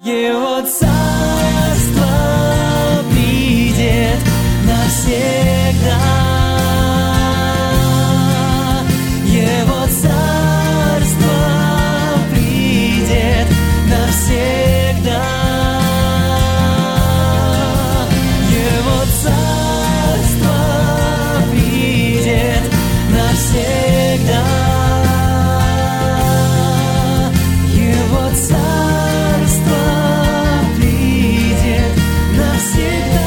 Его царство придет навсегда. Его царство придет навсегда. Его царство придет навсегда. Его царство придет навсегда.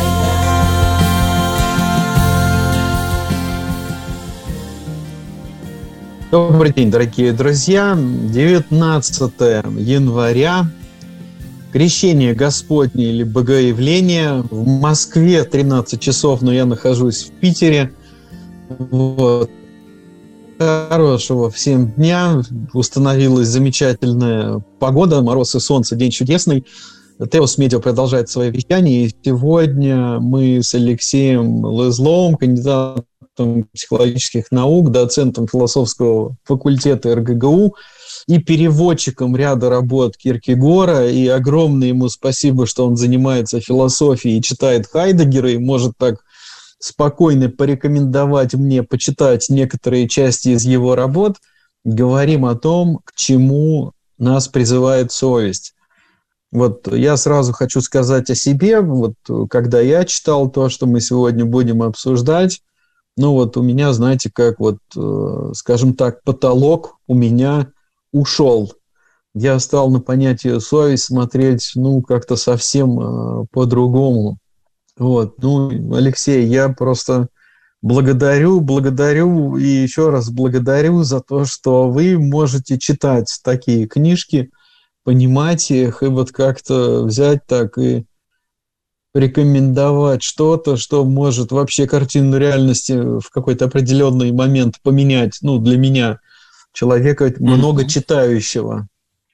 Добрый день, дорогие друзья. 19 января. Крещение Господне или Богоявление. В Москве 13 часов, но я нахожусь в Питере. Вот. Хорошего всем дня. Установилась замечательная погода. Мороз и солнце. День чудесный. Теос Медиа продолжает свое вещание. И сегодня мы с Алексеем Лызловым, кандидатом психологических наук, доцентом философского факультета РГГУ и переводчиком ряда работ Киркегора. И огромное ему спасибо, что он занимается философией и читает Хайдеггера, и может так спокойно порекомендовать мне почитать некоторые части из его работ. Говорим о том, к чему нас призывает совесть. Вот я сразу хочу сказать о себе. Вот когда я читал то, что мы сегодня будем обсуждать, ну вот у меня, знаете, как вот, скажем так, потолок у меня ушел. Я стал на понятие совесть смотреть, ну, как-то совсем по-другому. Вот, ну, Алексей, я просто благодарю и еще раз благодарю за то, что вы можете читать такие книжки, понимать их и вот как-то взять так и рекомендовать что-то, что может вообще картину реальности в какой-то определенный момент поменять, ну, для меня, человека много читающего.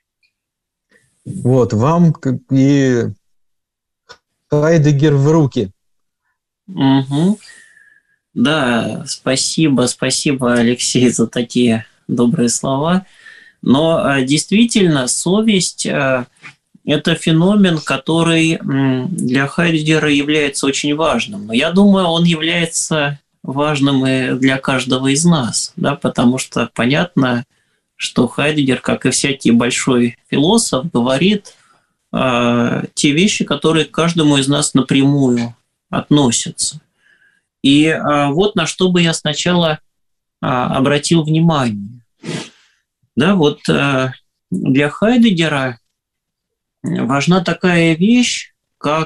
Вот, вам и Хайдеггер в руки. Да, спасибо, Алексей, за такие добрые слова. Но действительно, совесть – это феномен, который для Хайдеггера является очень важным. Но я думаю, он является важным и для каждого из нас, да, потому что понятно, что Хайдеггер, как и всякий большой философ, говорит те вещи, которые к каждому из нас напрямую относятся. И вот на что бы я сначала обратил внимание. Да, вот для Хайдеггера важна такая вещь, как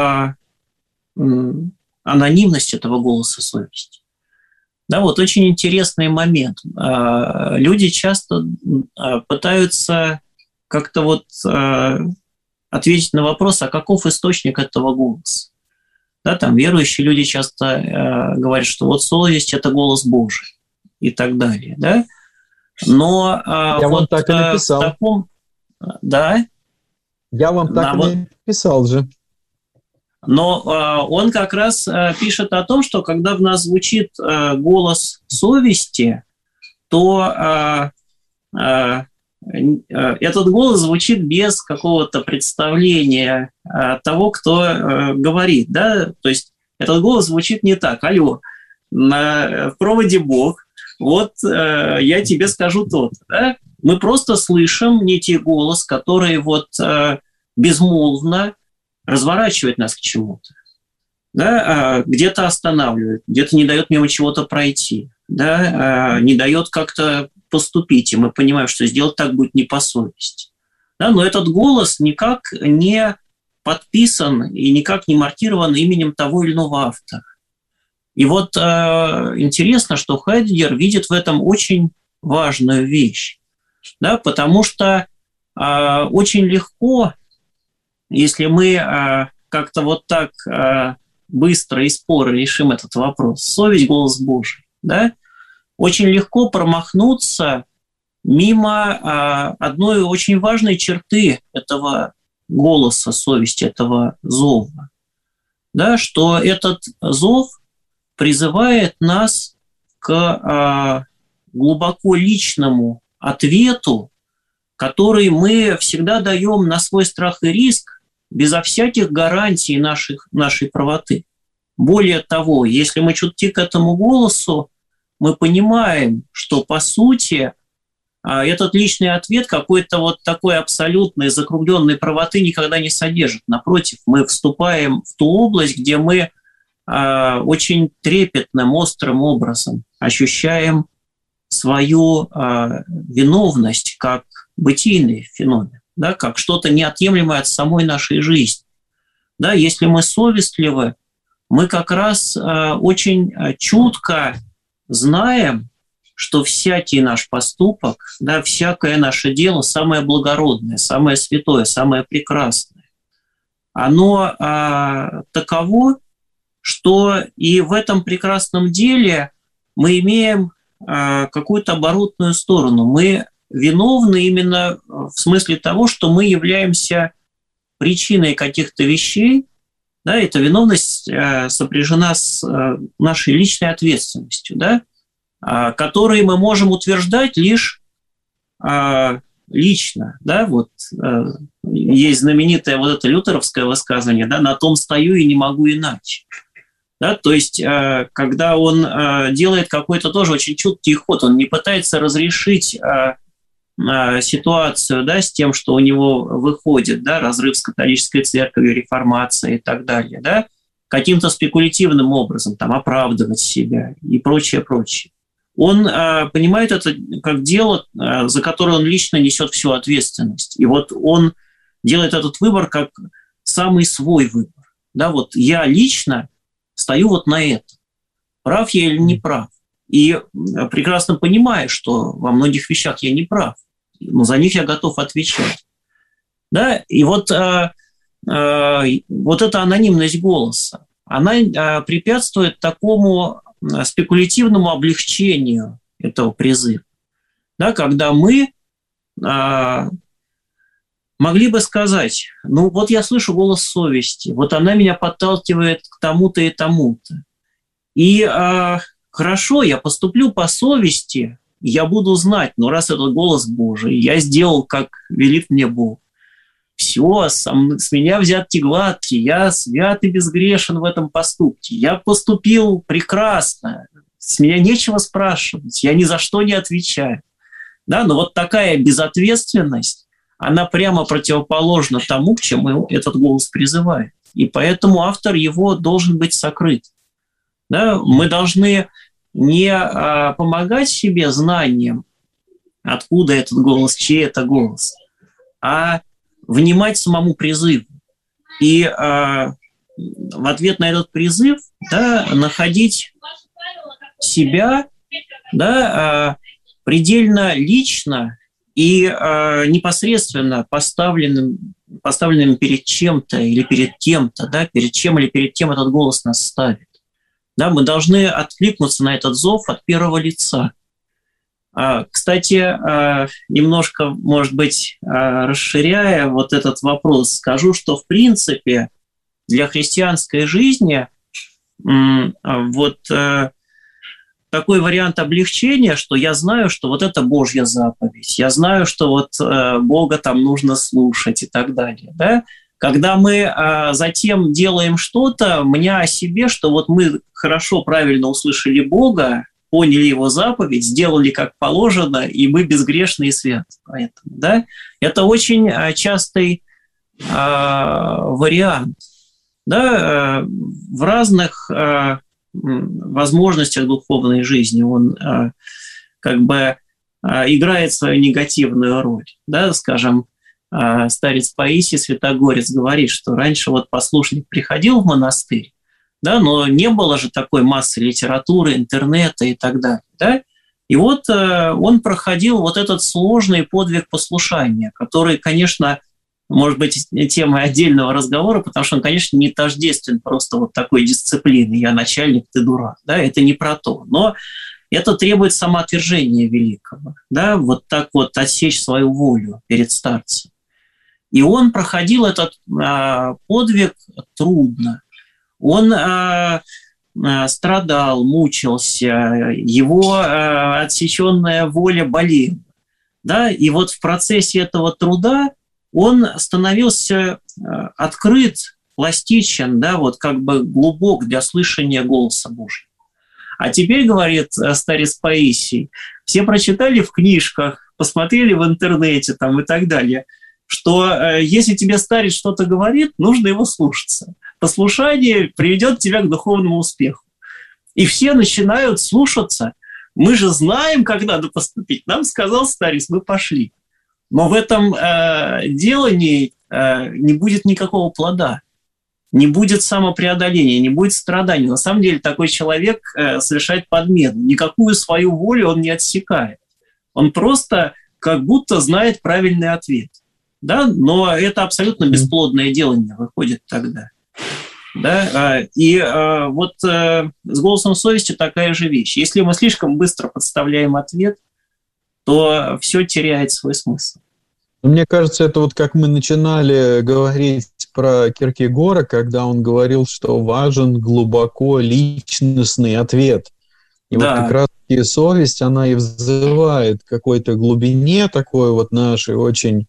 анонимность этого голоса совести. Да, вот очень интересный момент. Люди часто пытаются как-то вот ответить на вопрос, а каков источник этого голоса. Да, там верующие люди часто говорят, что вот совесть – это голос Божий и так далее. Да? Но я вот вам так и написал. В таком... Да? Я вам так и написал же. Но он как раз пишет о том, что когда в нас звучит голос совести, то этот голос звучит без какого-то представления того, кто говорит. Да? То есть этот голос звучит не так. Алло, в проводе Бог, вот я тебе скажу то-то. Да? Мы просто слышим некий голос, который вот безмолвно разворачивает нас к чему-то. Да? Где-то останавливает, где-то не дает мимо чего-то пройти, да? Не дает как-то поступить, и мы понимаем, что сделать так будет не по совести. Да? Но этот голос никак не подписан и никак не маркирован именем того или иного автора. И вот интересно, что Хайдеггер видит в этом очень важную вещь, да? Потому что очень легко, если мы как-то вот так быстро и споро решим этот вопрос, совесть – голос Божий, да? Очень легко промахнуться мимо одной очень важной черты этого голоса совести, этого зова, да? Что этот зов призывает нас к глубоко личному ответу, который мы всегда даем на свой страх и риск, безо всяких гарантий нашей правоты. Более того, если мы чутки к этому голосу, мы понимаем, что по сути этот личный ответ какой-то вот такой абсолютной закругленной правоты никогда не содержит. Напротив, мы вступаем в ту область, где мы очень трепетным, острым образом ощущаем свою виновность как бытийный феномен, да, как что-то неотъемлемое от самой нашей жизни. Да, если мы совестливы, мы как раз очень чутко знаем, что всякий наш поступок, да, всякое наше дело самое благородное, самое святое, самое прекрасное, оно таково, что и в этом прекрасном деле мы имеем какую-то оборотную сторону. Мы виновны именно в смысле того, что мы являемся причиной каких-то вещей. Да, эта виновность сопряжена с нашей личной ответственностью, да, которые мы можем утверждать лишь лично. Да, вот, есть знаменитое вот это лютеровское высказывание, да, «на том стою и не могу иначе». Да, то есть, когда он делает какой-то тоже очень чуткий ход, он не пытается разрешить ситуацию, да, с тем, что у него выходит, да, разрыв с католической церковью, реформация и так далее, да, каким-то спекулятивным образом там, оправдывать себя и прочее, прочее. Он понимает это как дело, за которое он лично несет всю ответственность. И вот он делает этот выбор как самый свой выбор. Да, вот я лично стою вот на это. Прав я или не прав? И прекрасно понимаю, что во многих вещах я не прав, но за них я готов отвечать. Да? И вот эта анонимность голоса, она препятствует такому спекулятивному облегчению этого призыва. Да? Когда мы могли бы сказать, ну вот я слышу голос совести, вот она меня подталкивает к тому-то и тому-то. И хорошо, я поступлю по совести, я буду знать, но раз это голос Божий, я сделал, как велит мне Бог. Все, с меня взятки гладкие, я свят и безгрешен в этом поступке. Я поступил прекрасно, с меня нечего спрашивать, я ни за что не отвечаю. Да, но вот такая безответственность, она прямо противоположна тому, к чему этот голос призывает. И поэтому автор его должен быть сокрыт. Да? Мы должны не помогать себе знанием, откуда этот голос, чей это голос, а внимать самому призыву. И в ответ на этот призыв, да, находить себя, да, предельно лично и непосредственно поставленным перед чем-то или перед кем-то, да, перед чем или перед кем этот голос нас ставит. Да, мы должны откликнуться на этот зов от первого лица. Кстати, немножко, может быть, расширяя вот этот вопрос, скажу, что в принципе для христианской жизни вот такой вариант облегчения, что я знаю, что вот это Божья заповедь, я знаю, что вот Бога там нужно слушать и так далее. Да? Когда мы затем делаем что-то, мне о себе, что вот мы хорошо, правильно услышали Бога, поняли Его заповедь, сделали как положено, и мы безгрешны и святы. Поэтому, да? Это очень частый вариант. Да? В разных возможностях духовной жизни он как бы играет свою негативную роль. Да? Скажем, старец Паисий Святогорец говорит, что раньше вот послушник приходил в монастырь, да, но не было же такой массы литературы, интернета и так далее. Да? И вот он проходил вот этот сложный подвиг послушания, который, конечно, может быть темой отдельного разговора, потому что он, конечно, не тождествен просто вот такой дисциплины «я начальник, ты дурак». Да? Это не про то. Но это требует самоотвержения великого. Да? Вот так вот отсечь свою волю перед старцем. И он проходил этот подвиг трудно. Он страдал, мучился, его отсеченная воля болела. Да? И вот в процессе этого труда он становился открыт, пластичен, да, вот как бы глубок для слышания голоса Божьего. А теперь, говорит старец Паисий, все прочитали в книжках, посмотрели в интернете там, и так далее, что если тебе старец что-то говорит, нужно его слушаться. Послушание приведет тебя к духовному успеху. И все начинают слушаться. Мы же знаем, как надо поступить. Нам сказал старец, мы пошли. Но в этом делании не будет никакого плода. Не будет самопреодоления, не будет страданий. На самом деле такой человек совершает подмену. Никакую свою волю он не отсекает. Он просто как будто знает правильный ответ. Да? Но это абсолютно бесплодное делание выходит тогда. Да? И вот с голосом совести такая же вещь. Если мы слишком быстро подставляем ответ, то все теряет свой смысл. Мне кажется, это вот как мы начинали говорить про Киркегора, когда он говорил, что важен глубоко личностный ответ. И вот как раз совесть, она и взывает к какой-то глубине такой вот нашей, очень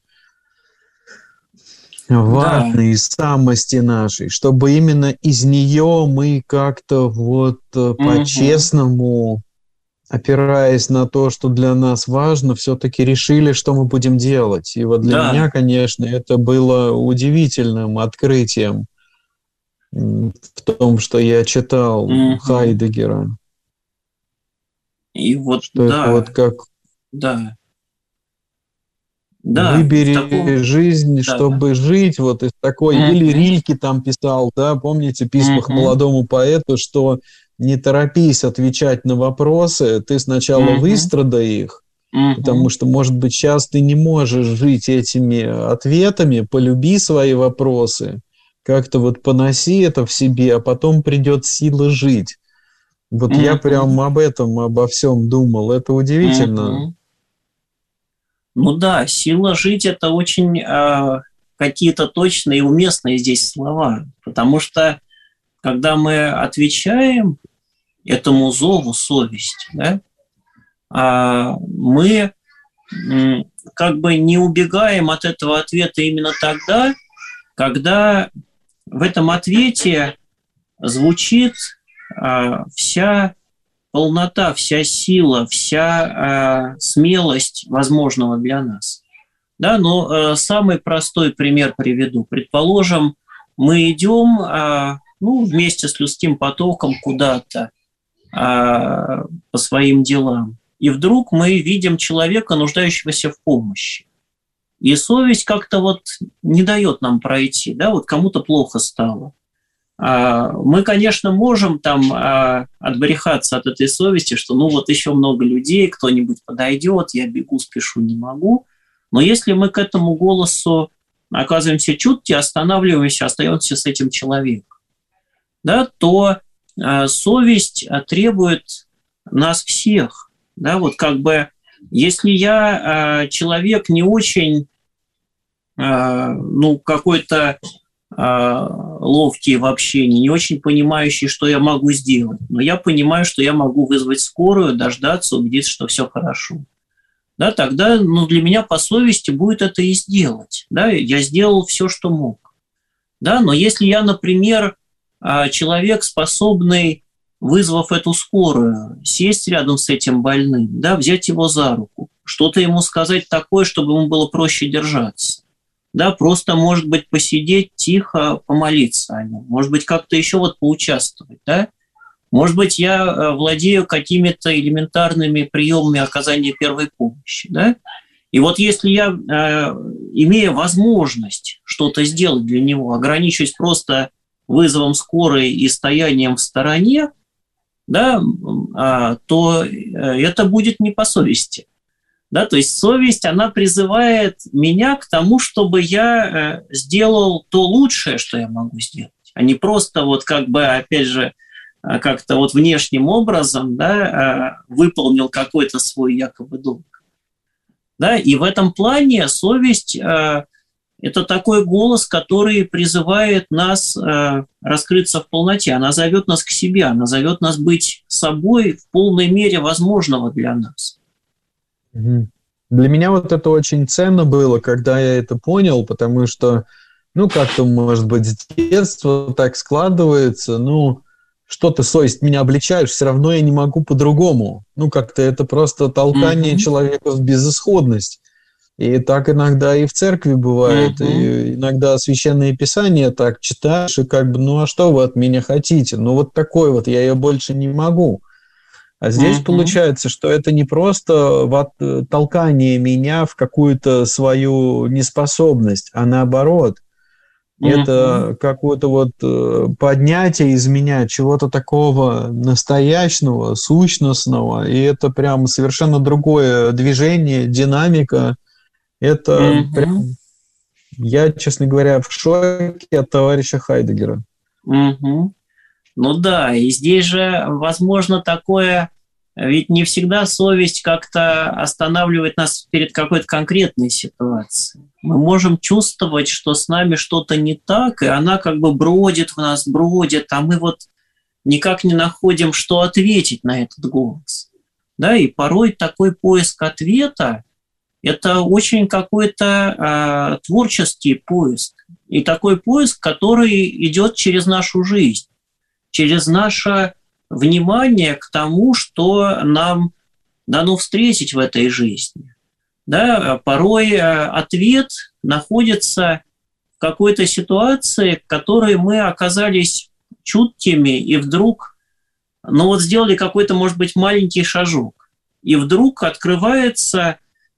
важной самости нашей, чтобы именно из нее мы как-то вот по-честному, опираясь на то, что для нас важно, все-таки решили, что мы будем делать. И вот для меня, конечно, это было удивительным открытием в том, что я читал Хайдеггера. И вот, что это вот как выбери жизнь, чтобы жить, вот из такой, или Рильке там писал, да, помните, в письмах молодому поэту, что не торопись отвечать на вопросы, ты сначала выстрадай их, потому что, может быть, сейчас ты не можешь жить этими ответами, полюби свои вопросы, как-то вот поноси это в себе, а потом придет сила жить. Вот я прям об этом, обо всем думал, это удивительно. Ну да, сила жить – это очень какие-то точные и уместные здесь слова, потому что когда мы отвечаем этому зову совесть, да, мы как бы не убегаем от этого ответа именно тогда, когда в этом ответе звучит вся полнота, вся сила, вся смелость возможного для нас. Да, но самый простой пример приведу. Предположим, мы идем вместе с людским потоком куда-то по своим делам, и вдруг мы видим человека, нуждающегося в помощи. И совесть как-то вот не дает нам пройти, да, вот кому-то плохо стало. Мы, конечно, можем там отбрехаться от этой совести, что ну вот еще много людей, кто-нибудь подойдет, я бегу, спешу, не могу. Но если мы к этому голосу оказываемся чутки, останавливаемся, остаемся с этим человеком, да, то совесть требует нас всех. Да, вот как бы, если я человек не очень, какой-то ловкий в общении, не очень понимающий, что я могу сделать, но я понимаю, что я могу вызвать скорую, дождаться, убедиться, что все хорошо. Да, тогда для меня по совести будет это и сделать. Да, я сделал все, что мог. Да, но если я, например, человек, способный, вызвав эту скорую, сесть рядом с этим больным, да, взять его за руку, что-то ему сказать такое, чтобы ему было проще держаться. Да, просто, может быть, посидеть тихо, помолиться о нем, может быть, как-то еще вот поучаствовать, да. Может быть, я владею какими-то элементарными приемами оказания первой помощи, да. И вот если я, имея возможность что-то сделать для него, ограничусь просто вызовом скорой и стоянием в стороне, да, то это будет не по совести. Да, то есть совесть, она призывает меня к тому, чтобы я сделал то лучшее, что я могу сделать, а не просто вот как бы, опять же, как-то вот внешним образом, да, выполнил какой-то свой якобы долг. Да, и в этом плане совесть это такой голос, который призывает нас раскрыться в полноте. Она зовет нас к себе, она зовет нас быть собой в полной мере возможного для нас. Для меня вот это очень ценно было, когда я это понял, потому что, ну, как-то, может быть, с детства так складывается, ну, что ты, совесть, меня обличаешь, все равно я не могу по-другому. Ну, как-то это просто толкание человека в безысходность. И так иногда и в церкви бывает, и иногда Священное Писание так читаешь, и как бы, ну, а что вы от меня хотите? Ну, вот такой вот, я ее больше не могу. А здесь получается, что это не просто толкание меня в какую-то свою неспособность, а наоборот. Это какое-то вот поднятие из меня чего-то такого настоящего, сущностного, и это прям совершенно другое движение, динамика. Это прям... Я, честно говоря, в шоке от товарища Хайдеггера. Ну да, и здесь же возможно такое, ведь не всегда совесть как-то останавливает нас перед какой-то конкретной ситуацией. Мы можем чувствовать, что с нами что-то не так, и она как бы бродит в нас, бродит, а мы вот никак не находим, что ответить на этот голос. Да, и порой такой поиск ответа – это очень какой-то творческий поиск. И такой поиск, который идет через нашу жизнь, через наше внимание к тому, что нам дано встретить в этой жизни. Да, порой ответ находится в какой-то ситуации, в которой мы оказались чуткими и вдруг, ну вот сделали какой-то, может быть, маленький шажок, и вдруг открывается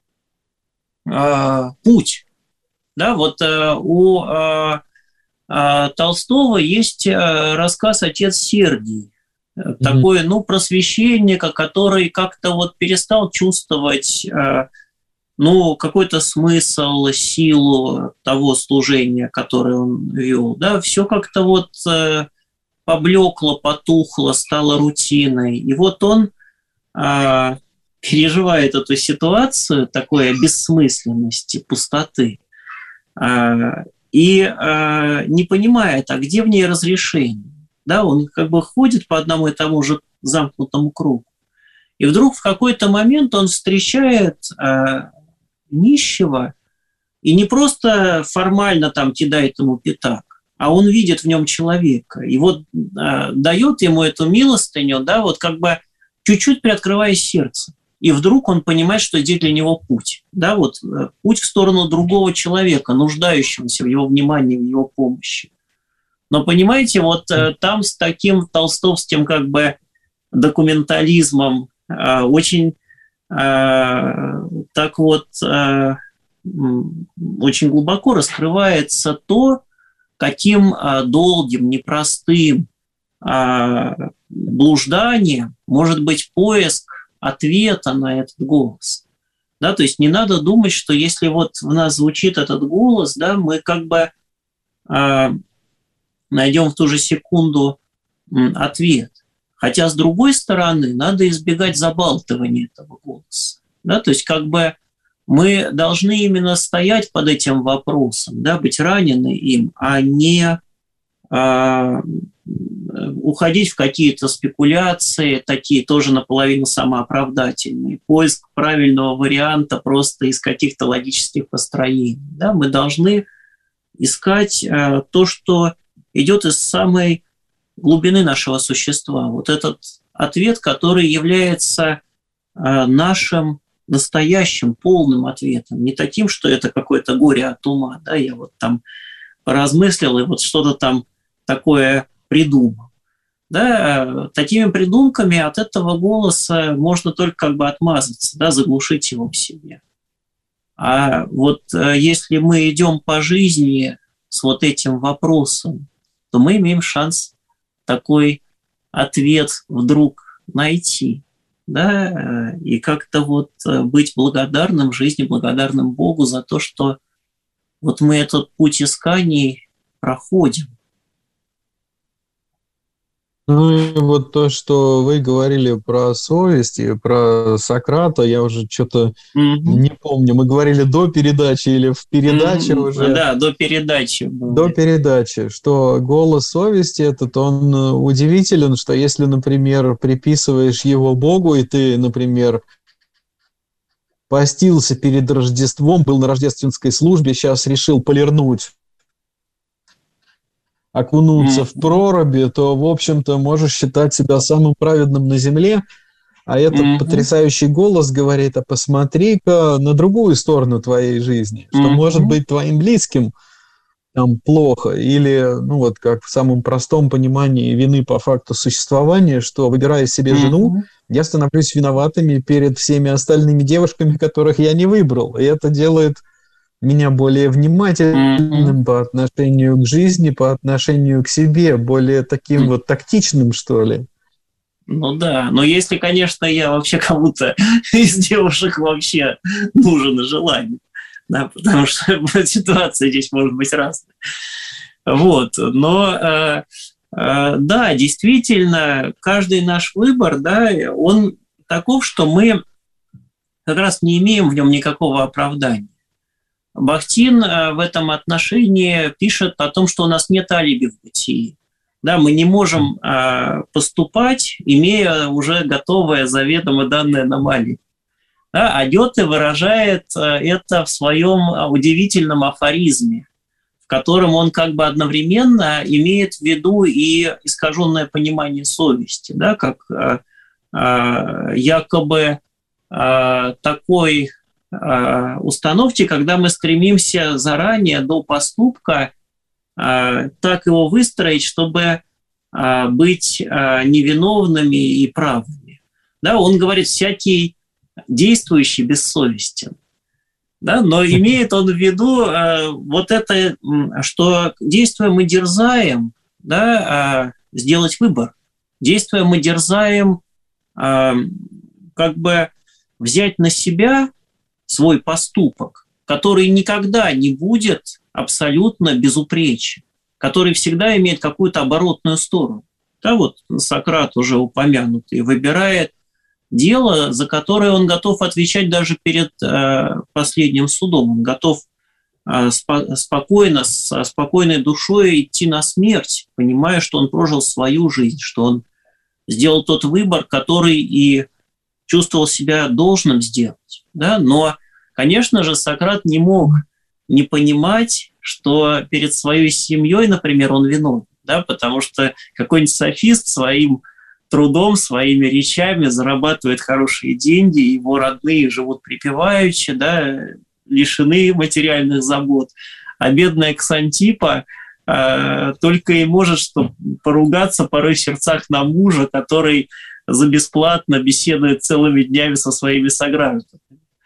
путь. Да, вот у Толстого есть рассказ «Отец Сергий». Такой, ну, просвещенника, который как-то вот перестал чувствовать, ну, какой-то смысл, силу того служения, которое он вел. Да, все как-то вот поблекло, потухло, стало рутиной. И вот он переживает эту ситуацию такой бессмысленности, пустоты, и не понимает, а где в ней разрешение. Да, он как бы ходит по одному и тому же замкнутому кругу. И вдруг в какой-то момент он встречает нищего и не просто формально там кидает ему пятак, а он видит в нем человека. И вот дает ему эту милостыню, да, вот как бы чуть-чуть приоткрывая сердце. И вдруг он понимает, что здесь для него путь. Да, вот путь в сторону другого человека, нуждающегося в его внимании, в его помощи. Но, понимаете, вот там с таким толстовским как бы документализмом очень так вот очень глубоко раскрывается то, каким долгим, непростым блужданием может быть поиск ответа на этот голос. Да, то есть не надо думать, что если вот в нас звучит этот голос, да, мы как бы найдем в ту же секунду ответ. Хотя, с другой стороны, надо избегать забалтывания этого голоса. Да? То есть как бы мы должны именно стоять под этим вопросом, да, быть ранены им, а не уходить в какие-то спекуляции, такие тоже наполовину самооправдательные, поиск правильного варианта просто из каких-то логических построений. Да? Мы должны искать то, что идет из самой глубины нашего существа. Вот этот ответ, который является нашим настоящим, полным ответом. Не таким, что это какое-то горе от ума. Да? Я вот там поразмыслил и вот что-то там такое придумал. Да? Такими придумками от этого голоса можно только как бы отмазаться, да? Заглушить его в себе. А вот если мы идем по жизни с вот этим вопросом, то мы имеем шанс такой ответ вдруг найти, да, и как-то вот быть благодарным жизни, благодарным Богу за то, что вот мы этот путь исканий проходим. Ну и вот то, что вы говорили про совесть и про Сократа, я уже что-то не помню. Мы говорили до передачи или в передаче уже? Да, до передачи. До передачи, что голос совести этот, он удивителен, что если, например, приписываешь его Богу, и ты, например, постился перед Рождеством, был на рождественской службе, сейчас решил полирнуть, окунуться в проруби, то, в общем-то, можешь считать себя самым праведным на земле. А этот потрясающий голос говорит: а посмотри-ка на другую сторону твоей жизни, что может быть твоим близким там плохо, или, ну вот как в самом простом понимании вины по факту существования, что, выбирая себе жену, я становлюсь виноватыми перед всеми остальными девушками, которых я не выбрал. И это делает меня более внимательным по отношению к жизни, по отношению к себе, более таким вот тактичным, что ли. Ну да, но если, конечно, я вообще кому-то из девушек вообще нужен и желание, да, потому что ситуация здесь может быть разная. Вот, но да, действительно, каждый наш выбор, да, он таков, что мы как раз не имеем в нем никакого оправдания. Бахтин в этом отношении пишет о том, что у нас нет алиби в бытии. Да, мы не можем поступать, имея уже готовое, заведомо данное нам алиби. Да, а Гёте выражает это в своем удивительном афоризме, в котором он как бы одновременно имеет в виду и искаженное понимание совести, да, как якобы такой установки, когда мы стремимся заранее до поступка так его выстроить, чтобы быть невиновными и правыми. Да, он говорит, всякий действующий бессовестен. Да, но имеет он в виду вот это, что действуя мы дерзаем, да, сделать выбор. Действуя мы дерзаем как бы взять на себя свой поступок, который никогда не будет абсолютно безупречен, который всегда имеет какую-то оборотную сторону. Да, вот Сократ уже упомянутый выбирает дело, за которое он готов отвечать даже перед последним судом. Он готов спокойно, с спокойной душой идти на смерть, понимая, что он прожил свою жизнь, что он сделал тот выбор, который и чувствовал себя должным сделать. Да? Но, конечно же, Сократ не мог не понимать, что перед своей семьей, например, он виновен, да? Потому что какой-нибудь софист своим трудом, своими речами зарабатывает хорошие деньги, его родные живут припеваючи, да, лишены материальных забот. А бедная Ксантипа только и может что поругаться порой в сердцах на мужа, который за бесплатно беседует целыми днями со своими согражданами.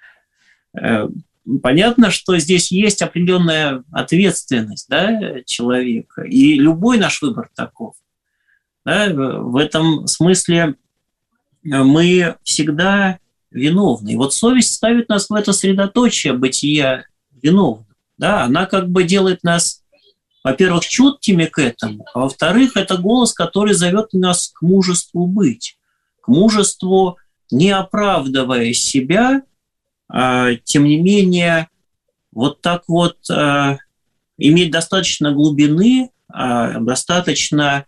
Понятно, что здесь есть определенная ответственность, да, человека, и любой наш выбор таков. Да, в этом смысле мы всегда виновны. И вот совесть ставит нас в это средоточие бытия виновным. Да, она как бы делает нас, во-первых, чуткими к этому, а во-вторых, это голос, который зовет нас к мужеству быть, к мужеству, не оправдывая себя, тем не менее, вот так вот иметь достаточно глубины, достаточно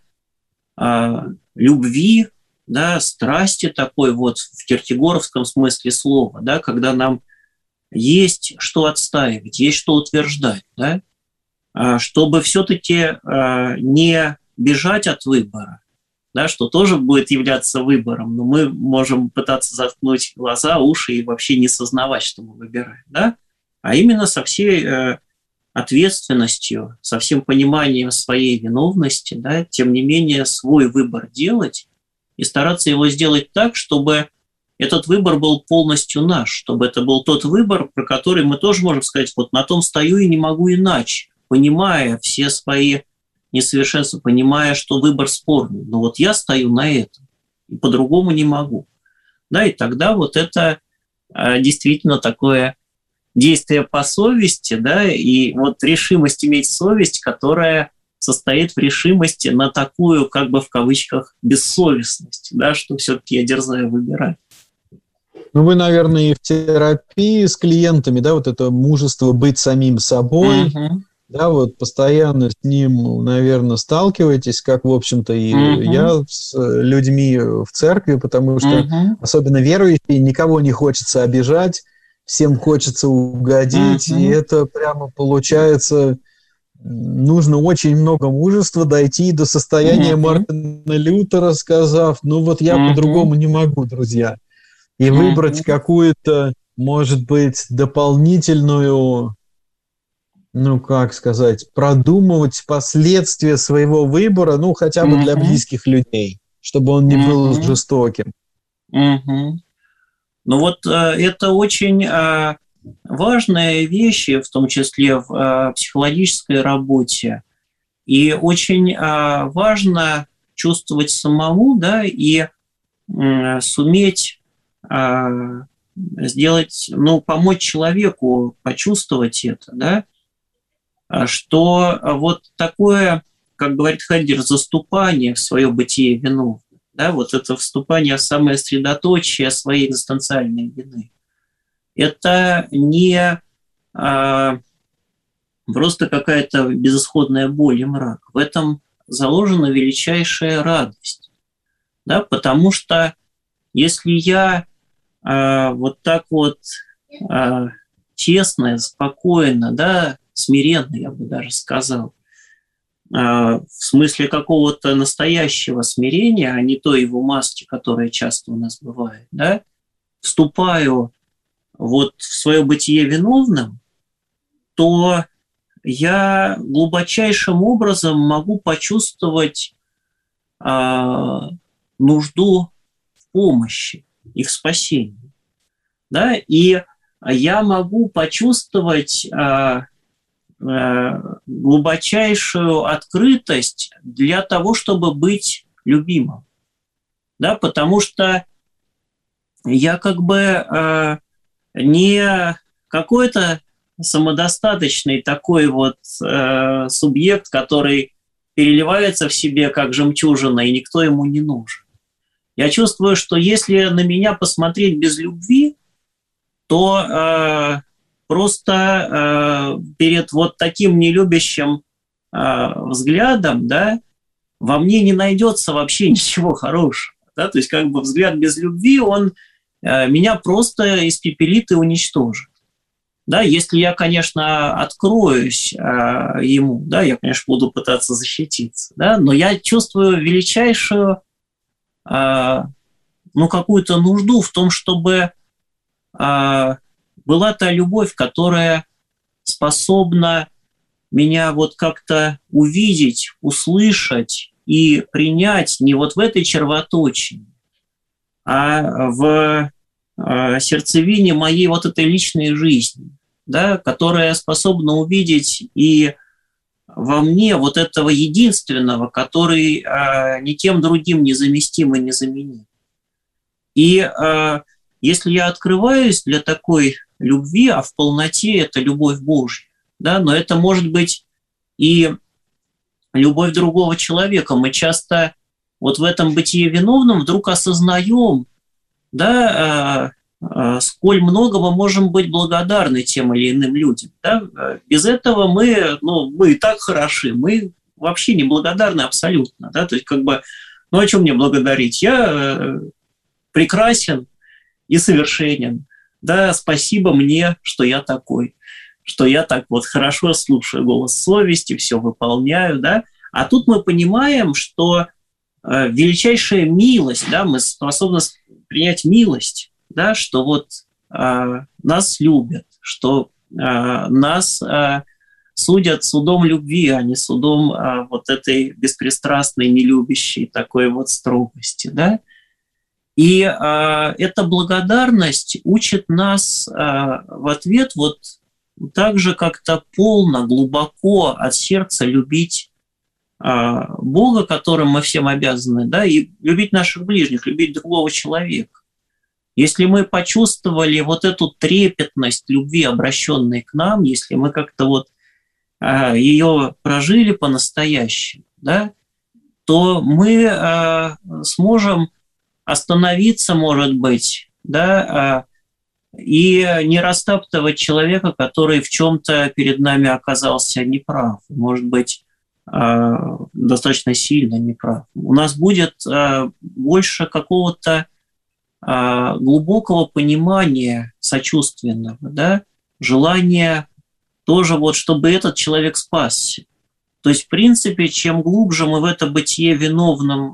любви, да, страсти такой вот в киркегоровском смысле слова, да, когда нам есть что отстаивать, есть что утверждать, да, чтобы все-таки не бежать от выбора, да, что тоже будет являться выбором, но мы можем пытаться заткнуть глаза, уши и вообще не сознавать, что мы выбираем, да, а именно со всей ответственностью, со всем пониманием своей виновности, да, тем не менее свой выбор делать и стараться его сделать так, чтобы этот выбор был полностью наш, чтобы это был тот выбор, про который мы тоже можем сказать, вот на том стою и не могу иначе, понимая все свои несовершенства, понимая, что выбор спорный. Но вот я стою на этом, и по-другому не могу. Да, и тогда вот это действительно такое действие по совести, да, и вот решимость иметь совесть, которая состоит в решимости на такую, как бы в кавычках, бессовестность, да, что все-таки я дерзаю выбирать. Ну, вы, наверное, и в терапии с клиентами, да, вот это мужество быть самим собой, да, вот постоянно с ним, наверное, сталкиваетесь, как, в общем-то, и я с людьми в церкви, потому что особенно верующие, никого не хочется обижать, всем хочется угодить, и это прямо получается, нужно очень много мужества дойти до состояния Мартина Лютера, сказав, ну вот я по-другому не могу, друзья, и выбрать какую-то, может быть, дополнительную, ну, как сказать, продумывать последствия своего выбора, ну, хотя бы для близких людей, чтобы он не был жестоким. Ну вот это очень важные вещи, в том числе в психологической работе. И очень важно чувствовать самому, да, и суметь сделать, ну, помочь человеку почувствовать это, да, что вот такое, как говорит Хайдеггер, заступание в свое бытие виновное, да, вот это вступание в самое средоточие своей экзистенциальной вины. Это не просто какая-то безысходная боль и мрак. В этом заложена величайшая радость. Да, потому что если я вот так вот честно, спокойно, да, смиренно, я бы даже сказал, в смысле какого-то настоящего смирения, а не той его маски, которая часто у нас бывает, да, вступаю вот в свое бытие виновным, то я глубочайшим образом могу почувствовать нужду в помощи и в спасении. Да? И я могу почувствовать глубочайшую открытость для того, чтобы быть любимым. Да? Потому что я как бы не какой-то самодостаточный такой вот субъект, который переливается в себе как жемчужина, и никто ему не нужен. Я чувствую, что если на меня посмотреть без любви, то просто перед вот таким нелюбящим взглядом, да, во мне не найдется вообще ничего хорошего. Да? То есть как бы взгляд без любви, он меня просто испепелит и уничтожит. Да, если я, конечно, откроюсь ему, да, я, конечно, буду пытаться защититься, да, но я чувствую величайшую, ну, какую-то нужду в том, чтобы была та любовь, которая способна меня вот как-то увидеть, услышать и принять не вот в этой червоточине, а в сердцевине моей вот этой личной жизни, да, которая способна увидеть и во мне вот этого единственного, который никем другим не заместим и не заменим. И если я открываюсь для такой любви, а в полноте это любовь Божья, да, но это может быть и любовь другого человека. Мы часто вот в этом бытие виновном вдруг осознаем, да, сколь много мы можем быть благодарны тем или иным людям. Да? Без этого мы и так хороши, мы вообще не благодарны абсолютно. Да? То есть как бы, ну о чем мне благодарить? Я прекрасен и совершенен. Да, спасибо мне, что я такой, что я так вот хорошо слушаю голос совести, все выполняю. Да? А тут мы понимаем, что величайшая милость, да, мы способны принять милость, да, что вот нас любят, что нас судят судом любви, а не судом вот этой беспристрастной, нелюбящей такой вот строгости. Да? И эта благодарность учит нас в ответ вот так же как-то полно, глубоко от сердца любить Бога, которым мы всем обязаны, да, и любить наших ближних, любить другого человека. Если мы почувствовали вот эту трепетность любви, обращенной к нам, если мы как-то вот ее прожили по-настоящему, да, то мы сможем остановиться, может быть, да, и не растаптывать человека, который в чем-то перед нами оказался неправ, может быть, достаточно сильно неправ. У нас будет больше какого-то глубокого понимания сочувственного, да, желания тоже вот, чтобы этот человек спасся. То есть, в принципе, чем глубже мы в это бытие виновным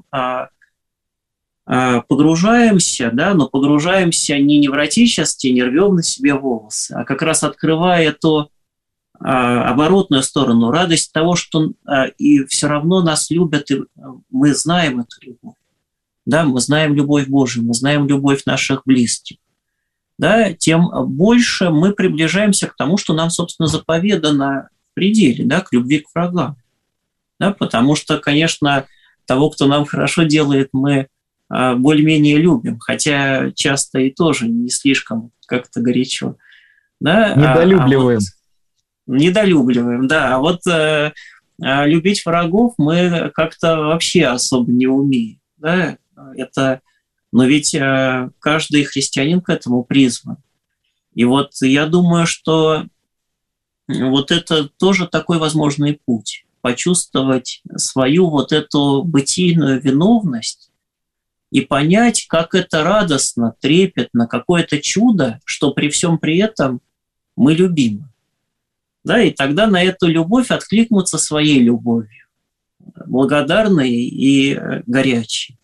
погружаемся, да, но погружаемся не невротически, не рвем на себе волосы, а как раз открывая эту оборотную сторону, радость того, что и все равно нас любят, и мы знаем эту любовь. Да, мы знаем любовь Божию, мы знаем любовь наших близких. Да, тем больше мы приближаемся к тому, что нам, собственно, заповедано в пределе, да, к любви к врагам. Да, потому что, конечно, того, кто нам хорошо делает, мы более-менее любим, хотя часто и тоже не слишком как-то горячо. Да? Недолюбливаем. Недолюбливаем, да. А вот любить врагов мы как-то вообще особо не умеем. Да? Но ведь каждый христианин к этому призван. И вот я думаю, что вот это тоже такой возможный путь. Почувствовать свою вот эту бытийную виновность и понять, как это радостно, трепетно, какое-то чудо, что при всем при этом мы любимы. Да, и тогда на эту любовь откликнуться своей любовью, благодарной и горячей.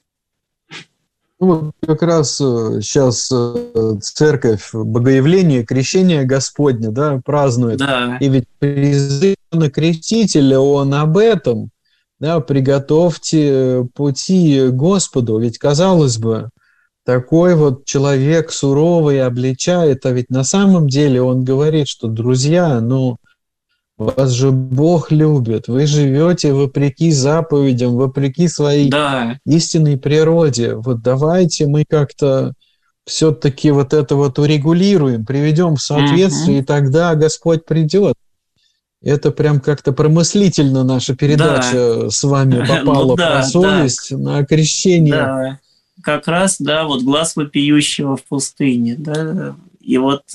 Ну, как раз сейчас церковь Богоявления, Крещение Господне, да, празднует. Да. И ведь призыв на Крестителя, он об этом, да, приготовьте пути Господу. Ведь, казалось бы, такой вот человек суровый обличает, а ведь на самом деле он говорит, что, друзья, ну, вас же Бог любит, вы живете вопреки заповедям, вопреки своей истинной природе. Вот давайте мы как-то все-таки вот это вот урегулируем, приведем в соответствие, и тогда Господь придет. Это прям как-то промыслительно наша передача с вами попала про совесть на крещение. Да, как раз, да, вот глаз вопиющего в пустыне, да, и вот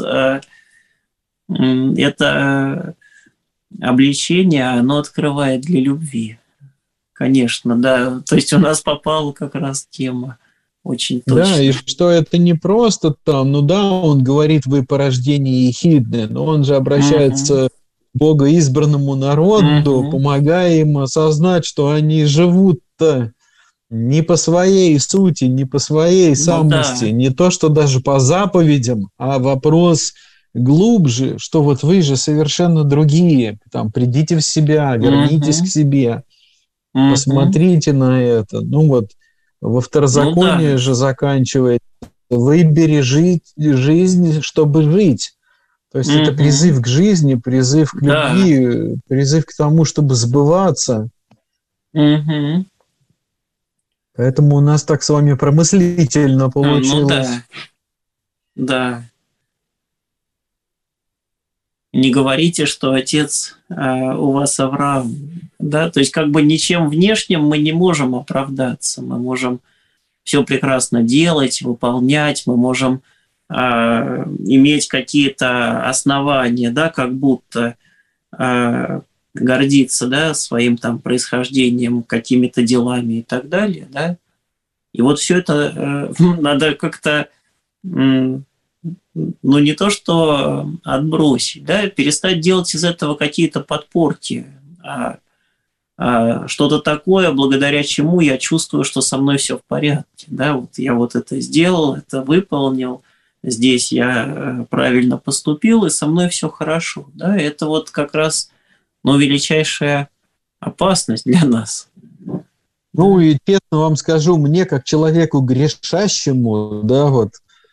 это обличение, оно открывает для любви, конечно, да, то есть у нас попала как раз тема очень точно. Да, и что это не просто там, ну да, он говорит, вы по рождению ехидны, но он же обращается к богоизбранному народу, помогая им осознать, что они живут-то не по своей сути, не по своей самости, не то, что даже по заповедям, а вопрос глубже, что вот вы же совершенно другие, там, придите в себя, вернитесь к себе, посмотрите на это. Ну вот, во Второзаконии же заканчивает, выбери жизнь, чтобы жить. То есть это призыв к жизни, призыв к любви, призыв к тому, чтобы сбываться. Поэтому у нас так с вами промыслительно получилось. Да. Не говорите, что отец у вас Авраам. Да? То есть как бы ничем внешним мы не можем оправдаться. Мы можем все прекрасно делать, выполнять, мы можем иметь какие-то основания, да, как будто гордиться, да, своим там происхождением, какими-то делами и так далее. Да? И вот все это надо как-то... Ну, не то, что отбросить, да, перестать делать из этого какие-то подпорки, что-то такое, благодаря чему я чувствую, что со мной все в порядке, да, вот я вот это сделал, это выполнил, здесь я правильно поступил, и со мной все хорошо, да, это вот как раз, ну, величайшая опасность для нас. Ну, и честно вам скажу, мне, как человеку грешащему, да, вот,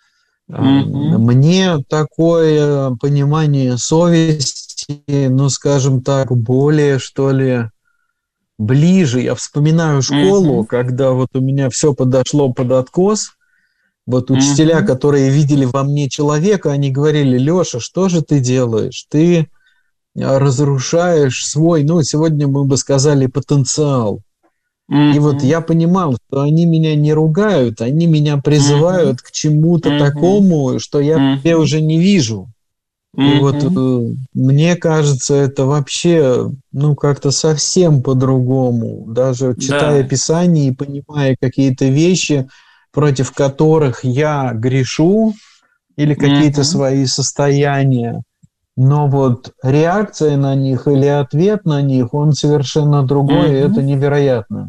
мне такое понимание совести, ну, скажем так, более, что ли, ближе. Я вспоминаю школу, когда вот у меня все подошло под откос. Вот учителя, которые видели во мне человека, они говорили: Леша, что же ты делаешь? Ты разрушаешь свой, ну, сегодня мы бы сказали, потенциал. И вот я понимал, что они меня не ругают, они меня призывают к чему-то такому, что я в себе уже не вижу. И вот мне кажется, это вообще, ну, как-то совсем по-другому. Даже читая Писание и понимая какие-то вещи, против которых я грешу, или какие-то свои состояния, но вот реакция на них или ответ на них, он совершенно другой, и это невероятно.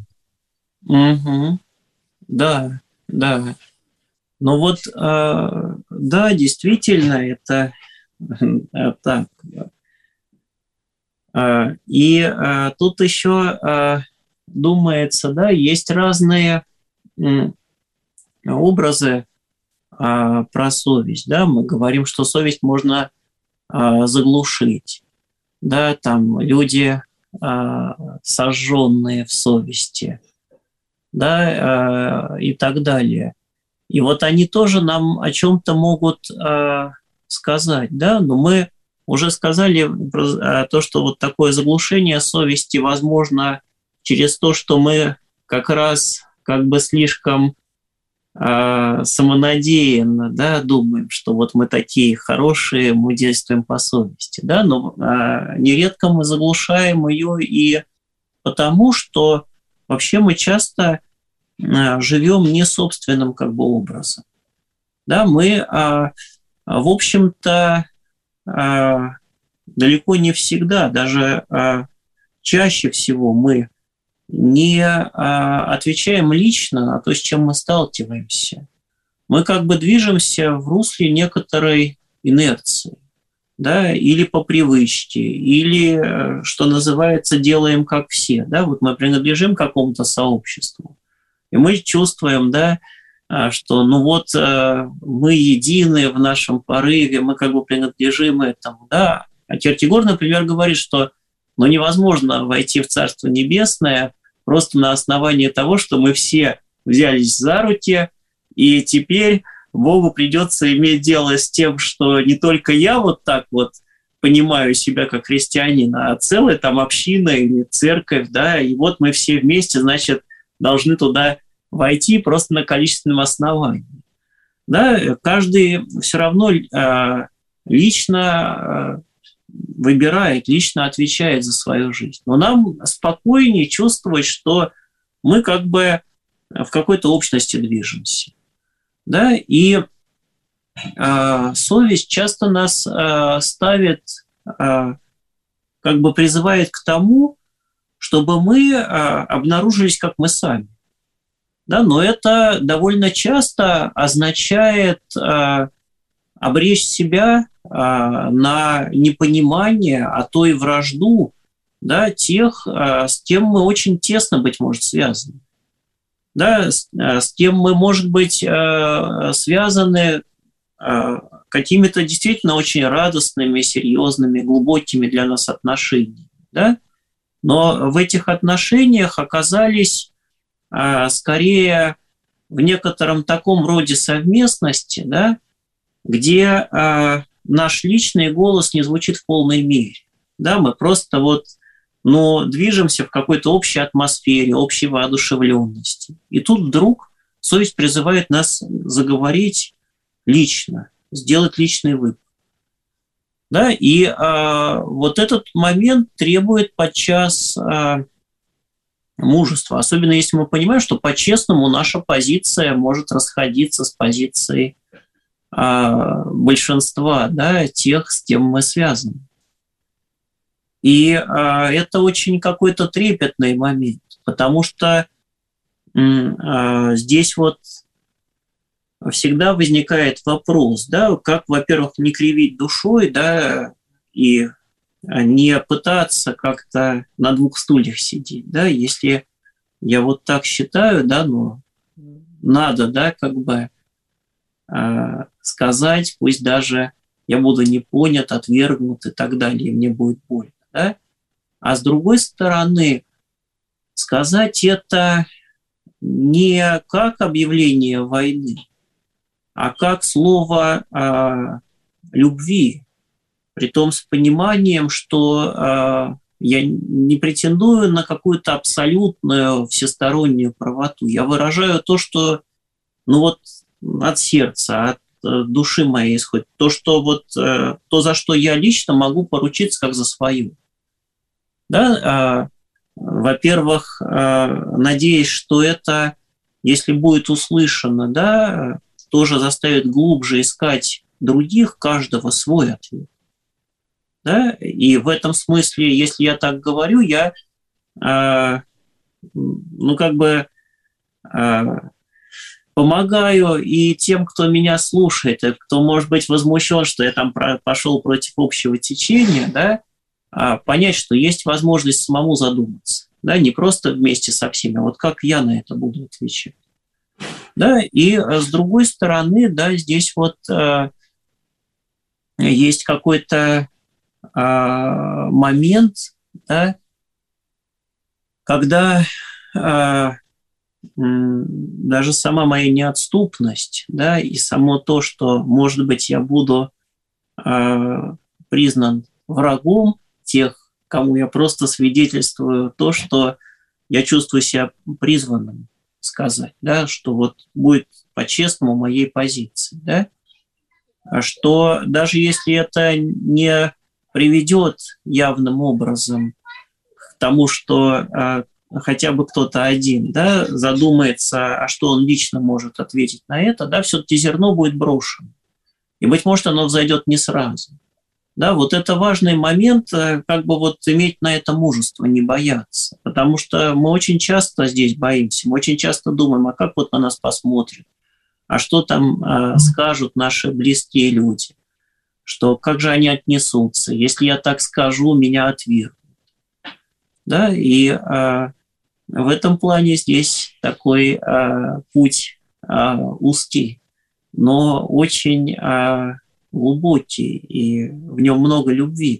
Да, да. Ну вот, да, действительно, это так. И тут еще думается, да, есть разные образы про совесть, да, мы говорим, что совесть можно заглушить, да, там люди сожженные в совести, да, и так далее. И вот они тоже нам о чем-то могут сказать, да, но мы уже сказали то, что вот такое заглушение совести возможно через то, что мы как раз как бы слишком самонадеянно, да, думаем, что вот мы такие хорошие, мы действуем по совести, да, но нередко мы заглушаем ее и потому, что вообще мы часто живем не собственным как бы образом. Да, мы, в общем-то, далеко не всегда, даже чаще всего мы не отвечаем лично на то, с чем мы сталкиваемся. Мы как бы движемся в русле некоторой инерции, да, или по привычке, или, что называется, делаем как все. Да? Вот мы принадлежим к какому-то сообществу, и мы чувствуем, да, что ну вот мы едины в нашем порыве, мы как бы принадлежим этому. Да? А Кierkegaard, например, говорит, что ну, невозможно войти в Царство Небесное просто на основании того, что мы все взялись за руки, и теперь Богу придется иметь дело с тем, что не только я вот так вот понимаю себя как христианин, а целая там община или церковь, да, и вот мы все вместе, значит, должны туда войти просто на количественном основании. Да, каждый все равно лично выбирает, лично отвечает за свою жизнь. Но нам спокойнее чувствовать, что мы как бы в какой-то общности движемся. Да? И совесть часто нас ставит, как бы призывает к тому, чтобы мы обнаружились, как мы сами. Да? Но это довольно часто означает обречь себя на непонимание, а то и вражду, да, тех, с кем мы очень тесно, быть может, связаны. Да, с кем мы, может быть, связаны какими-то действительно очень радостными, серьезными, глубокими для нас отношениями. Да? Но в этих отношениях оказались скорее в некотором таком роде совместности, да, где наш личный голос не звучит в полной мере. Да, мы просто вот, движемся в какой-то общей атмосфере, общей воодушевленности. И тут вдруг совесть призывает нас заговорить лично, сделать личный выбор. Да, и вот этот момент требует подчас мужества, особенно если мы понимаем, что по-честному наша позиция может расходиться с позицией большинства, да, тех, с кем мы связаны. И это очень какой-то трепетный момент, потому что здесь вот всегда возникает вопрос, да, как, во-первых, не кривить душой, да, и не пытаться как-то на двух стульях сидеть, да, если я вот так считаю, да, надо, да, как бы сказать, пусть даже я буду не понят, отвергнут и так далее, мне будет больно, да? А с другой стороны, сказать это не как объявление войны, а как слово любви, притом с пониманием, что я не претендую на какую-то абсолютную всестороннюю правоту. Я выражаю то, что от сердца, от души моей исходит. То, за что я лично могу поручиться как за свою. Да? Во-первых, надеюсь, что это если будет услышано, да, тоже заставит глубже искать других, каждого свой ответ. Да? И в этом смысле, если я так говорю, я помогаю и тем, кто меня слушает, и кто может быть возмущен, что я там пошел против общего течения, да, понять, что есть возможность самому задуматься, да, не просто вместе со всеми, а вот как я на это буду отвечать. Да, и с другой стороны, да, здесь вот есть какой-то момент, да, когда даже сама моя неотступность, да, и само то, что, может быть, я буду признан врагом тех, кому я просто свидетельствую то, что я чувствую себя призванным сказать, да, что вот будет по-честному моей позиции, да, что даже если это не приведет явным образом к тому, что хотя бы кто-то один, да, задумается, а что он лично может ответить на это, да, все-таки зерно будет брошено. И, быть может, оно взойдет не сразу. Да, вот это важный момент, как бы вот иметь на это мужество, не бояться. Потому что мы очень часто здесь боимся, мы очень часто думаем, а как вот на нас посмотрят, а что там скажут наши близкие люди, что как же они отнесутся, если я так скажу, меня отвергнут. Да, и в этом плане здесь такой путь узкий, но очень глубокий, и в нем много любви.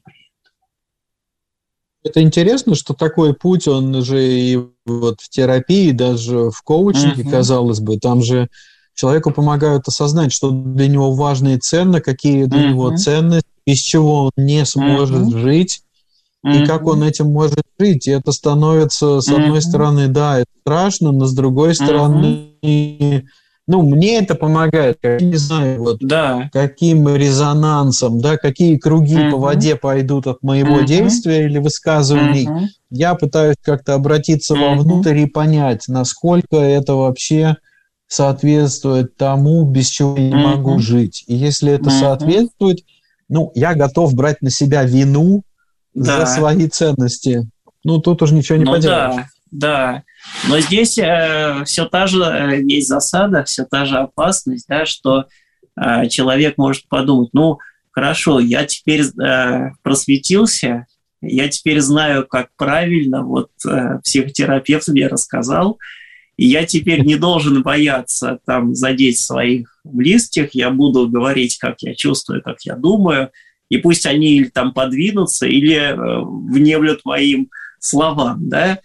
Это интересно, что такой путь, он же и вот в терапии, даже в коучинге, казалось бы, там же человеку помогают осознать, что для него важно и ценно, какие для него ценности, без чего он не сможет жить, и как он этим может жить. И это становится, с одной стороны, да, это страшно, но с другой стороны, ну, мне это помогает. Я не знаю, вот каким резонансом, да, какие круги по воде пойдут от моего действия или высказываний. Я пытаюсь как-то обратиться вовнутрь и понять, насколько это вообще соответствует тому, без чего я не могу жить. И если это соответствует, ну, я готов брать на себя вину за свои ценности. Ну, тут уже ничего не поделаешь. Да. Но здесь все та же есть засада, все та же опасность, да, что человек может подумать, ну, хорошо, я теперь просветился, я теперь знаю, как правильно, вот психотерапевт мне рассказал, и я теперь не должен бояться там задеть своих близких, я буду говорить, как я чувствую, как я думаю, и пусть они или там подвинутся, или внемлют моим словам, да.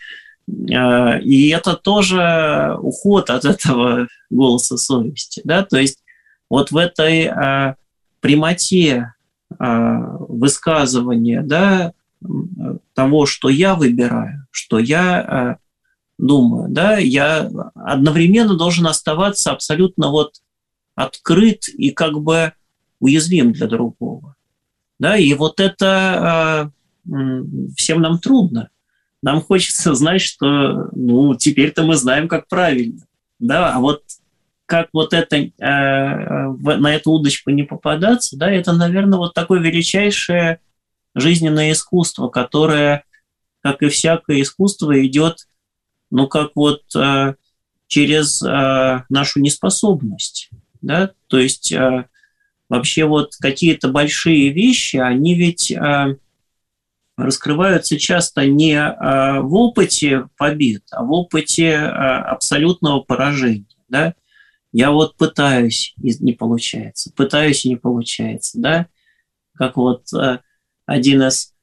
И это тоже уход от этого голоса совести, да, то есть вот в этой прямоте высказывания, да, того, что я выбираю, что я думаю, да, я одновременно должен оставаться абсолютно вот открыт и как бы уязвим для другого, да, и вот это всем нам трудно. Нам хочется знать, что, ну, теперь-то мы знаем, как правильно, да, а вот как вот это, на эту удочку не попадаться, да, это, наверное, вот такое величайшее жизненное искусство, которое, как и всякое искусство, идет, ну, как вот через нашу неспособность, да, то есть вообще вот какие-то большие вещи, они ведь раскрываются часто не в опыте побед, а в опыте абсолютного поражения. Да? Я вот пытаюсь, и не получается, пытаюсь, и не получается. Да? Как вот один из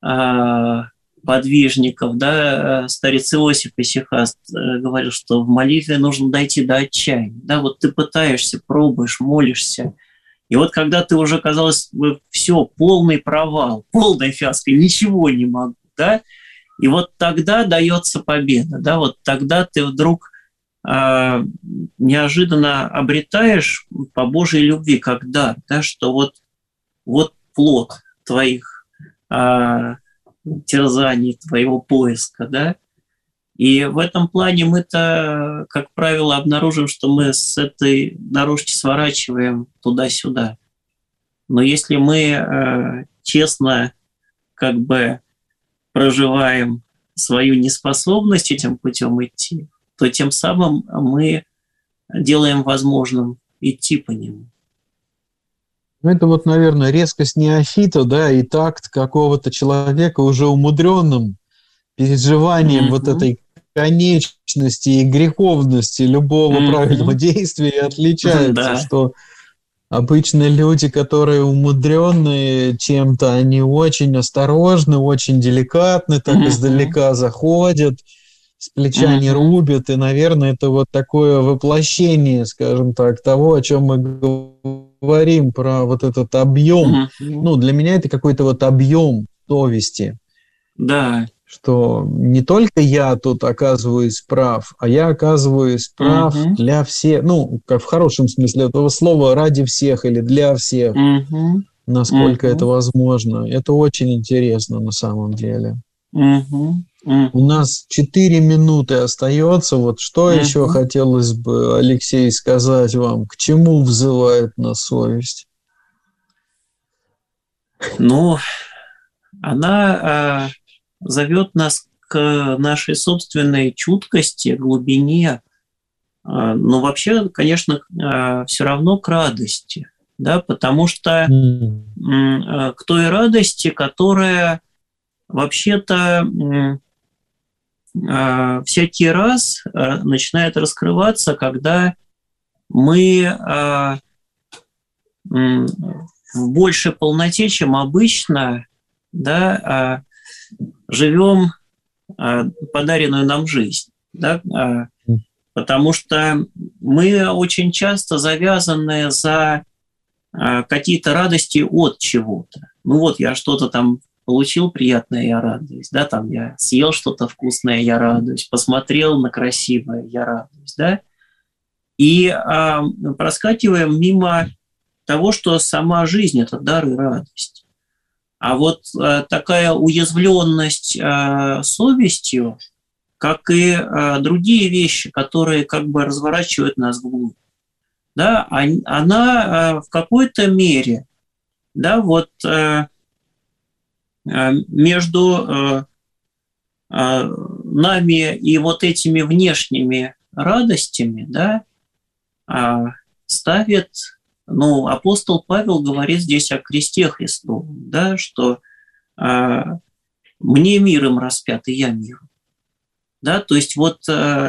подвижников, да, старец Иосиф Исихаст говорил, что в молитве нужно дойти до отчаяния. Да? Вот ты пытаешься, пробуешь, молишься, и вот когда ты уже, казалось бы, все, полный провал, полная фиаско, ничего не могу, да, и вот тогда дается победа, да, вот тогда ты вдруг неожиданно обретаешь по Божьей любви как дар, да, что вот плод твоих терзаний, твоего поиска, да, И в этом плане мы-то, как правило, обнаружим, что мы с этой дорожки сворачиваем туда-сюда. Но если мы честно как бы проживаем свою неспособность этим путем идти, то тем самым мы делаем возможным идти по нему. Ну, это вот, наверное, резкость неофита, да, и такт какого-то человека уже умудренным переживанием вот этой конечности и греховности любого правильного действия отличается, что обычно люди, которые умудренные чем-то, они очень осторожны, очень деликатны, так издалека заходят, с плеча не рубят, и, наверное, это вот такое воплощение, скажем так, того, о чем мы говорим, про вот этот объем. Ну, для меня это какой-то вот объем совести. Да. Что не только я тут оказываюсь прав, а я оказываюсь прав для всех, ну, как в хорошем смысле этого слова, ради всех или для всех, насколько это возможно. Это очень интересно на самом деле. У нас 4 минуты остается. Вот что еще хотелось бы, Алексей, сказать вам? К чему взывает нас совесть? Ну, она зовет нас к нашей собственной чуткости, глубине, но вообще, конечно, все равно к радости, да, потому что к той радости, которая вообще-то всякий раз начинает раскрываться, когда мы в большей полноте, чем обычно, да, живем подаренную нам жизнь, да, потому что мы очень часто завязаны за какие-то радости от чего-то. Ну вот, я что-то там получил приятное, я радуюсь, да, там я съел что-то вкусное, я радуюсь, посмотрел на красивое, я радуюсь, да, и проскакиваем мимо того, что сама жизнь – это дар и радость. А вот такая уязвленность совестью, как и другие вещи, которые как бы разворачивают нас вглубь, да, она в какой-то мере, да, вот между нами и вот этими внешними радостями, да, ставит. Ну, апостол Павел говорит здесь о кресте Христовом, да, что «мне миром распят, и я миром». Да, то есть вот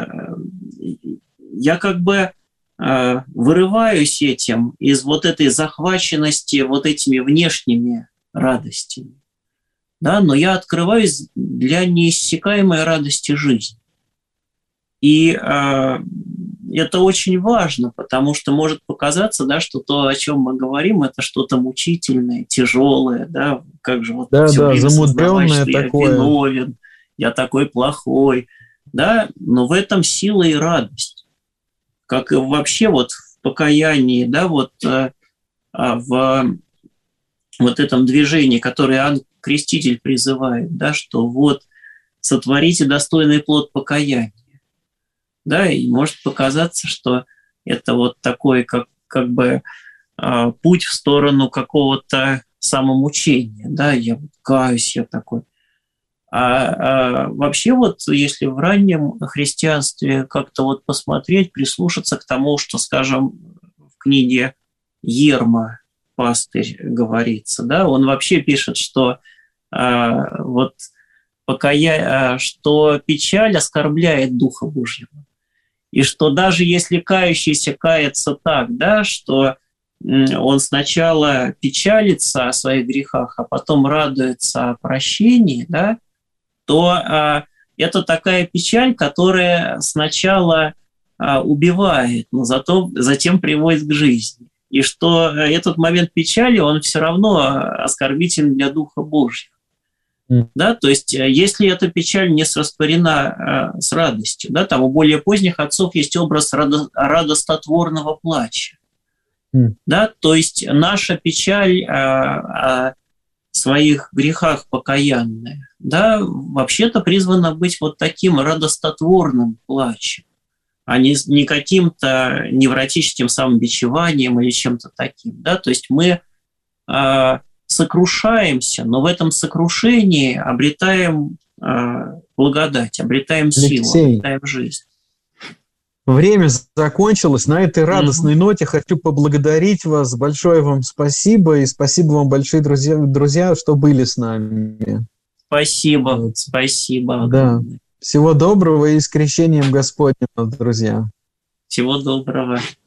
я как бы вырываюсь этим из вот этой захваченности вот этими внешними радостями, да, но я открываюсь для неиссякаемой радости жизни. И это очень важно, потому что может показаться, да, что то, о чем мы говорим, это что-то мучительное, тяжелое, да, как же вот все время сознавать, что такое. Я виновен, я такой плохой, да, но в этом сила и радость, как и вообще вот в покаянии, да, вот в вот этом движении, которое Иоанн Креститель призывает, да, что вот сотворите достойный плод покаяния. Да, и может показаться, что это вот такой как бы путь в сторону какого-то самомучения, да, я вот каюсь, я такой. А вообще вот если в раннем христианстве как-то вот посмотреть, прислушаться к тому, что, скажем, в книге Ерма пастырь говорится, да, он вообще пишет, что вот что печаль оскорбляет Духа Божьего. И что даже если кающийся кается так, да, что он сначала печалится о своих грехах, а потом радуется о прощении, да, то это такая печаль, которая сначала убивает, но затем приводит к жизни. И что этот момент печали, он все равно оскорбителен для Духа Божьего. Да, то есть, если эта печаль не срастворена с радостью, да, там у более поздних отцов есть образ радостотворного плача. Да, то есть наша печаль своих грехах покаянное, да, вообще-то призвано быть вот таким радостотворным плачем, а не каким-то невротическим самобичеванием или чем-то таким. Да? То есть мы сокрушаемся, но в этом сокрушении обретаем благодать, обретаем силу, обретаем жизнь. Время закончилось. На этой радостной ноте хочу поблагодарить вас. Большое вам спасибо. И спасибо вам большое, друзья, что были с нами. Спасибо. Спасибо. Да. Всего доброго и с крещением Господним, друзья. Всего доброго.